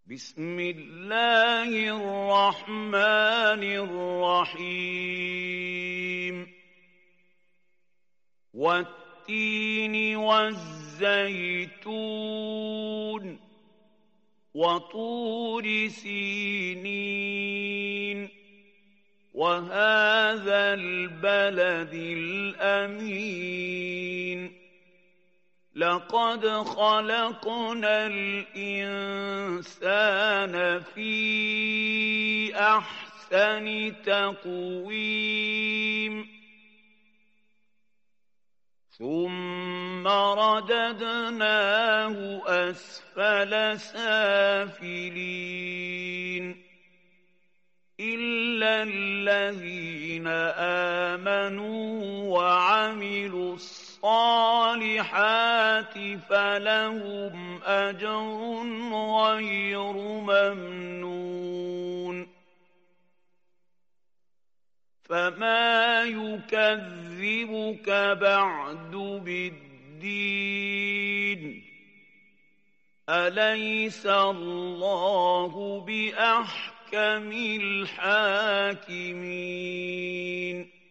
بسم الله الرحمن الرحيم والتين والزيتون وطور سينين وهذا البلد الأمين لقد خلقنا الإنسان في أحسن تقويم ثم رددناه أسفل سافلين إلا الذين آمنوا وعملوا الصالحات فلهم أجر غير ممنون فما يكذبك بعد بالدين أليس الله بأحكم الحاكمين